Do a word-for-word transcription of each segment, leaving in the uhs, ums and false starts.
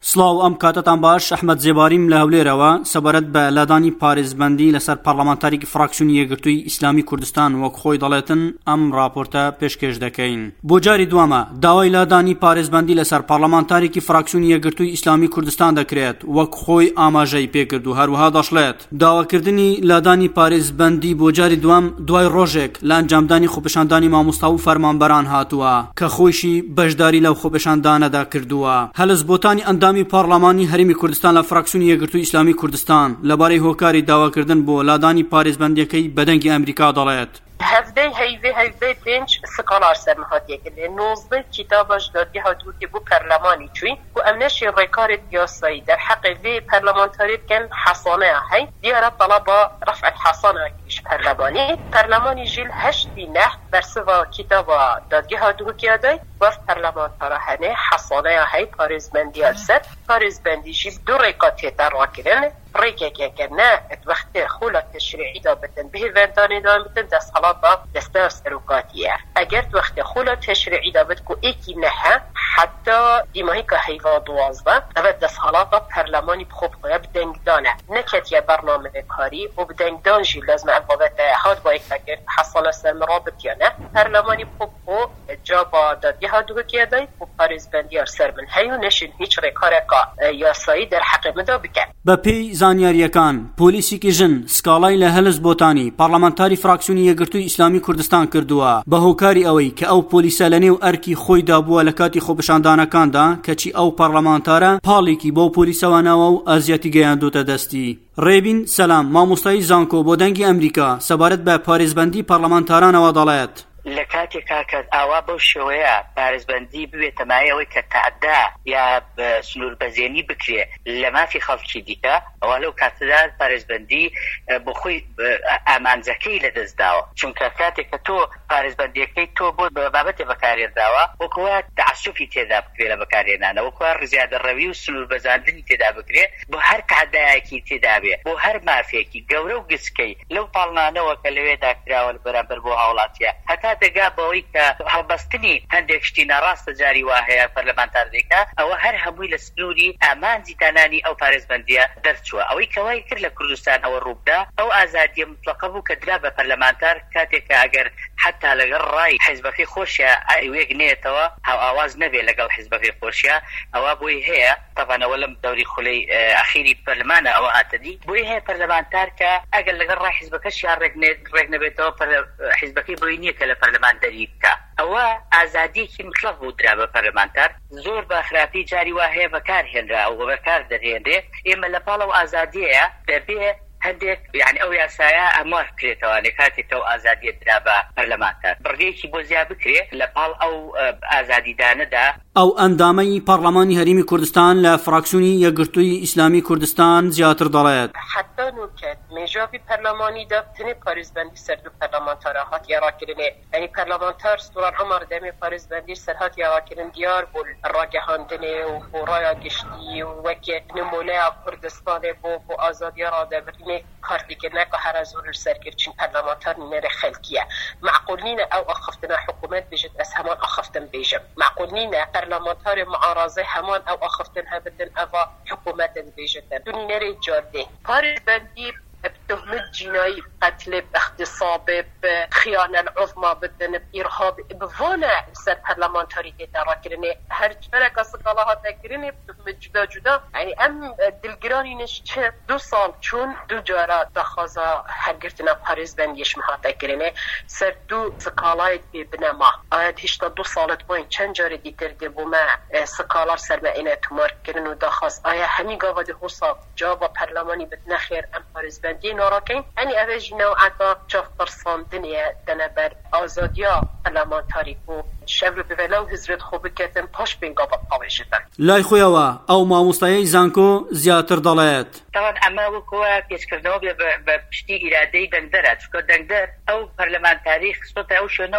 سلااو ام کاتتان باش احمد زیباریم لهولێرەوە سەبارەت بە لادانی پارێزبەندی لەسەر پەرلەمانتاریکی فراکسیۆنی یەکگرتووی ئیسلامی کوردستان وەک خۆی دەڵێتن ئەم راپۆرتە پێشکەش دەکەین. بۆ جاری دووەمە داوای لادانی پارێزبەندی لەسەر پەرلەمانتاریکی فراکسیۆنی یەکگرتووی ئیسلامی کوردستان دەکرێت وەک خۆی ئاماژەی پێکرد و هەروەها دەشڵێت داواکردنی لادانی پارێزبەندی بۆ جاری دووەم دوای ڕۆژێک لە ئەنجامدانی خۆپیشاندانی مامۆستا و فەرمانبەران هاتووە کە خۆیشی بەشداری لەو خۆپیشاندانەدا کردووە. هەلسبۆتانی ئەندامی پارلەمانی هەرێمی کوردستان لە فراکسیۆنی یەکگرتووی ئیسلامی کوردستان لەبارەی هۆکاری داواکردن بۆ لادانی پارێزبەندیەکەی بەدەنگی ئەمریکا دەڵێت. هەفتەی هەیڤێ هەیڤێ پێنج سکاڵار سەرمەهاتیەکردێ نۆزدە کتابەش دادگە هاتووتێ بۆ پەرلەمانی چووی و ئەم نەشی ڕێکارێت یاسایی دەرحەقی vê پەرلەمانتاری بکەن حەسانەیە هەی دیارە تەڵەبە رەفع الحەسانەکیش پەرلەمانی پەرلەمانی ژیل هەشتی نەح بەرسڤە کتابە دادگە هاتووکیا دای وەف پەرلەمانتارە هەنێ حەسانەیە هەی پارێزبەندیە سەر پارێزبەندیشی دوو ڕێکا تێتە ڕاکردن ڕێکێکێکە نە وەختێ خۆلە تشریعیدا بتن بهێڤەندانێدا بتن دەستهەڵاتە دەستە سەرۆکاتیە ئەگەر وەختێ خۆلە تشریعیدا بت و ئێکی نەهە حتا دیماهی کە هەیڤا دوازدە ئەوە دەستهەڵاتە پەرلەمانی بخۆ بخۆیە بدەنگدانە نەکەتیە بەرنامەیەکاری و بدەنگدانژی لازمە ئەبابەتە هات باید ئەگەر حەسانە سەرمەڕا بتیانە پەرلەمانی بخۆ بخۆ جا با دادگە هاتووکیا دای و پارێزبەندیار سەر من هەی و نەشین هیچ ڕێکارێکا یاسایی دەرحەقی مدا بکەن. بەپێی زانیاریەکان پۆلیسێکی ژن سکاڵای لە هەلسبۆتانی پەرلەمانتاری فراکسیۆنی یەکگرتووی ئیسلامی کوردستان کردووە بە هۆکاری ئەوەی کە ئەو پۆلیسە لە نێو ئەرکی خۆیدا بووە لە کاتی خۆپیشاندانەکاندا کەچی ئەو پەرلەمانتارە پاڵێکی بۆ پۆلیسەوانەوە و ئازیەتی گەیاندوتە دەستی. ڕێبین سەلام مامۆستایی زانکۆ بۆ دەنگی ئەمریکا سەبارەت بە پارێزبەندی پەرلەمانتارانەوە دەڵێت. لە کاتێکا کە ئاوا بەو شێوەیە پارێزبەندی ببێتە مایەوەی کە تەعەدا یا سنووربەزێنی بکرێ لە مافی خەڵکی دیکە ئەوە لەو کاتەدا پارێزبەندی بۆ خۆی ئامانجەکەی لەدەستداوە چونکە کاتێک کە تۆ پارێزبەندیەکەی تۆ بۆ بابەتێ بەکارهێنراوە وەکوە تعەسوفی تێدا بکرێ لە بەکارهێنانە وەکوە ڕزیادەڕەوی و سنووربەزاندنی تێدا بکرێ بۆ هەر تەعەدایەکی تێدا بێ بۆ هەر مافێکی گەورە و گچکەی لەو پاڵنانەوە کە لەوێدا کراوە بەرامبەر بۆ هاوڵاتیە هەتا دەگا بەوەی کە هەڵبەستنی هەندێک شتی ناڕاستە جاری وا هەیە پەرلەمانتار دێکا ئەوە هەر هەمووی لە سنووری ئامانجی دانانی ئەو پارێزبەندیە دەرچووە ئەوەی کەوای کرد لە کوردستان ئەوە ڕووبدا ئەو ئازادیە مطلقە بوو کە درا بە پەرلەمانتار کاتێککە ئەگەر حتا لەگەڵ ڕای حیزبەکەی خۆشیە ئەوێک نێتەوە هاو ئاواز نەبێ لەگەڵ حیزبەکەی خۆشیە ئەوە بۆی هەیە تەبانەوە لەم دەوری خولەی ئەخیری پەرلەمانە ئەوە هاتەدی بۆی هەیە پەرلەمانتار کە ئەگەر لەگەڵ ڕای حیزبەکەشیان ڕێک نەبێتەوە حیزبەکەی بۆی نییە کە لە پەرلەماندەری بکە ئەوە ئازادیەکی مطلق بوو درا بە پەرلەمانتار زۆر بە خراپی جاری وا هەیە بەکارهێنرا و بەکار دەهێنرێ ئێمە لە پاڵەوە ئازادیەیە دەبێ هەندێک یعنی ئەو یاسایە ئەمار بکرێتەوە لە کاتێکەوە ئازادیە درا بە پەرلەمانتار بڕگەیەکی بۆ زیاد بکرێ لە پاڵ ئەو ئازادیدانەدا. ئەو ئەندامەی پەرلەمانی هەرێمی کوردستان لە فراکسیۆنی یەکگرتووی ئیسلامی کوردستان زیاتر دەڵێت حتا نوکەت مێژاوی پەرلەمانیدا بتنێ پارێزبەندی سەردوو پەرلەمانتارە هاتیە ڕاکردنێ ئەنی پەرلەمانتار سووران ئەمار دەمێ پارێزبەندی سەر هاتیە ڕاکردن دیار بۆ ڕاگەهاندنێ و بۆ ڕایا گشتی و وەکێ نمونەیە کوردستانێ بۆ بۆ ئازادیە ڕادەبرنێ کارتێکردنەکە هەرە زۆر سەرکرد چین پەرلەمانتار نینەرە خەلکیە معقول نینە ئەو ئەخفتنە حکوومەت بێژێت ئەس هەمان ئەخفتن بێژم معقول نینە پەرلەمانتار معارەزە هەمان ئەو ئەخفتن هەبدن ئەوە حکوومەتن بێژێتە دونینەرەی جادێ پارێزبەندی بتهمة جنائي قتل باغتصاب بخيانة العظمى بدن بإرهاب بفونا سر برلمانتاري ترى كرني هر فرق سقالها تكرني بتهمة جدا جدا يعني أم دلجراني نش دو سال چون دو جارة دخازا هرگرتنا باريس بنديش مها تكرني سر دو سقالات ببنما آيات هشتا دو سالت بوين چند جارة ديتر دي بوما سقالار سر ما إنا تمار كرنو دخاز آيا همي قاوة دي حصاب جابا برلماني بتنخير أم باريس بندي نوراكين أني أفجي نوعاتا شاف برسان دنيا دنبر آزاديا پەرلەمانتاری بوو شەور بڤەلە و هزرت خۆ بکەتن پاش بینگا بە پاڵێژتن لای خۆیەوە ئەو مامۆستایەی زانکۆ زیاتر دەڵێت تاوان ئەمە وەکوە پێچکردنەوە بە پشتی ئیرادەی دەنگدەرە چونکە دەنگدەر ئەو پەرلەمانتاری خستۆتە ئەو شوێنەوە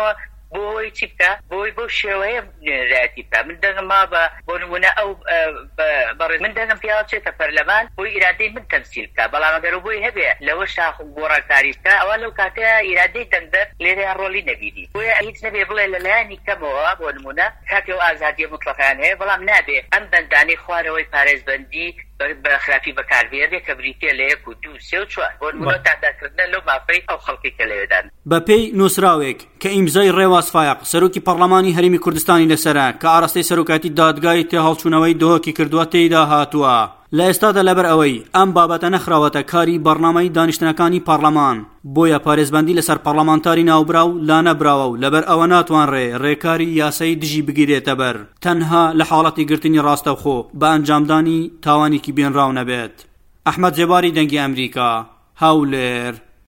بۆی چی بکە بۆی بۆ شێوەیە نێراەتی بکە من دەنگم ما بە بۆ نمونە ئەو بەڕێز من دەنگم پیاوە چێتە پەرلەمان بۆی ئیرادەی من تەمسیل بکە بەڵام ئەگەر بۆی هەبێ لەوە شاخ و گۆڕانکاری بکە ئەوە لەو کاتەیە ئیرادەی دەنگدەر لێرە ڕۆلی نەبینی بۆیە هیچ نەبێ بڵێ لەلایەنی کەمەوە بۆ نمونە کاتێ و ئازادیە مطلقیان هەیە بەڵام نابێ ئەم بەندانەی خوارەوەی پارێزبەندی بە خراپی بەکاربێنێ کە بریتە لە یەک و دوو سێ و چوار بۆ نمونە تاداکردنە لەو مافەی ئەو خەڵکی کە لەوێدان بە پێی نووسراوێک کە ئیمزای ڕێواز فایق سەرۆکی پەرلەمانی هەرێمی کوردستانی لەسەرە کە ئاراستەی سەرۆکاتی دادگای تێهەڵچوونەوەی دۆهۆکی کردووە تێیدا هاتووە لە ئێستادا لەبەر ئەوەی ئەم بابەتە نەخراوەتە کاری بەرنامەی دانیشتنەکانی پەرلەمان بۆیە پارێزبەندی لەسەر پەرلەمانتاری ناوبراو لا نەبراوە و لەبەر ئەوە ناتوانرێ ڕێکاری یاسایی دژی بگیرێتە بەر تەنها لە حاڵەتی گرتنی ڕاستەوخۆ بە ئەنجامدانی تاوانێکی بێنراو نەبێت. ئەحمەد جێباری دەنگی ئەمریکا هەولێر